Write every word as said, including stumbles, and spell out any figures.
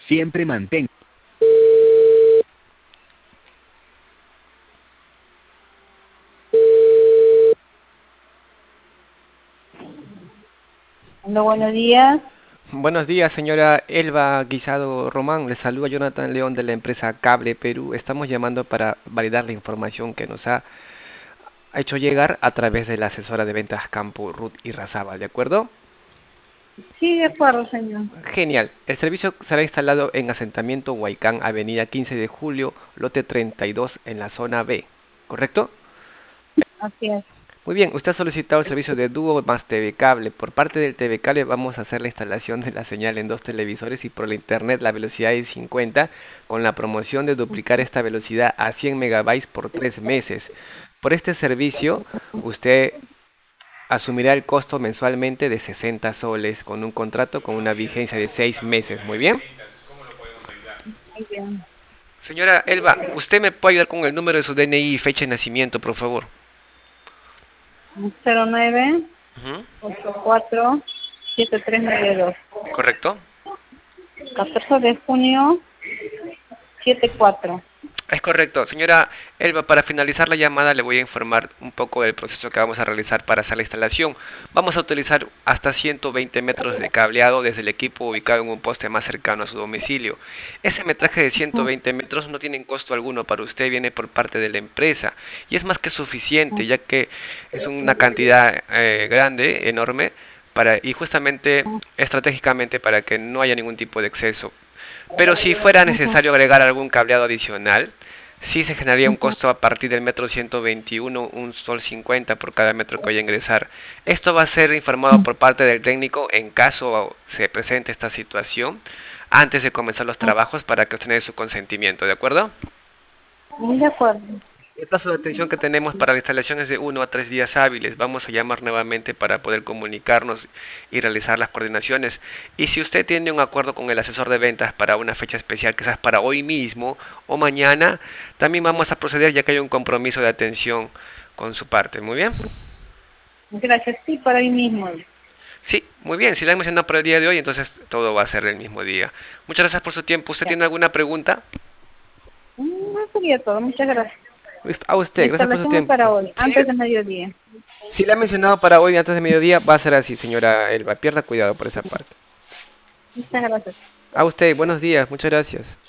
Siempre mantén. Hola, buenos días. Buenos días, señora Elba Guisado Román. Le saluda Jonathan León de la empresa Cable Perú. Estamos llamando para validar la información que nos ha hecho llegar a través de la asesora de ventas Campo Ruth y Razaba, ¿de acuerdo? Sí, de acuerdo, señor. Genial. El servicio será instalado en asentamiento Huaycán, avenida quince de julio, lote treinta y dos en la zona B, ¿correcto? Así es. Muy bien, usted ha solicitado el servicio de Dúo más T V Cable. Por parte del T V Cable vamos a hacer la instalación de la señal en dos televisores y por la internet la velocidad es cincuenta con la promoción de duplicar esta velocidad a cien megabytes por tres meses. Por este servicio usted asumirá el costo mensualmente de sesenta soles con un contrato con una vigencia de seis meses. Muy bien. Muy bien. Señora Elba, ¿usted me puede ayudar con el número de su D N I y fecha de nacimiento, por favor? cero nueve Ujú. ocho cuatro siete tres nueve dos. ¿Correcto? catorce de junio setenta y cuatro. Es correcto. Señora Elba, para finalizar la llamada le voy a informar un poco del proceso que vamos a realizar para hacer la instalación. Vamos a utilizar hasta ciento veinte metros de cableado desde el equipo ubicado en un poste más cercano a su domicilio. Ese metraje de ciento veinte metros no tiene costo alguno para usted, viene por parte de la empresa y es más que suficiente ya que es una cantidad eh, grande, enorme, para, y justamente estratégicamente para que no haya ningún tipo de exceso. Pero si fuera necesario agregar algún cableado adicional, sí se generaría un costo a partir del metro ciento veintiuno, un sol cincuenta por cada metro que vaya a ingresar. Esto va a ser informado por parte del técnico en caso se presente esta situación antes de comenzar los trabajos para que obtenga su consentimiento, ¿de acuerdo? Muy de acuerdo. El plazo de atención que tenemos para la instalación es de uno a tres días hábiles. Vamos a llamar nuevamente para poder comunicarnos y realizar las coordinaciones. Y si usted tiene un acuerdo con el asesor de ventas para una fecha especial, quizás para hoy mismo o mañana, también vamos a proceder ya que hay un compromiso de atención con su parte. Muy bien. Gracias. Sí, para hoy mismo. Sí, muy bien. Si la hemos mencionado para el día de hoy, entonces todo va a ser el mismo día. Muchas gracias por su tiempo. ¿Usted Ya. tiene alguna pregunta? Mm, No sería todo. Muchas gracias. A La usted, gracias por su instalación es tiempo. para hoy, Sí, antes de mediodía. si la ha mencionado para hoy antes de mediodía, va a ser así, señora Elba. Pierda cuidado por esa parte. Muchas gracias. A usted, buenos días, muchas gracias.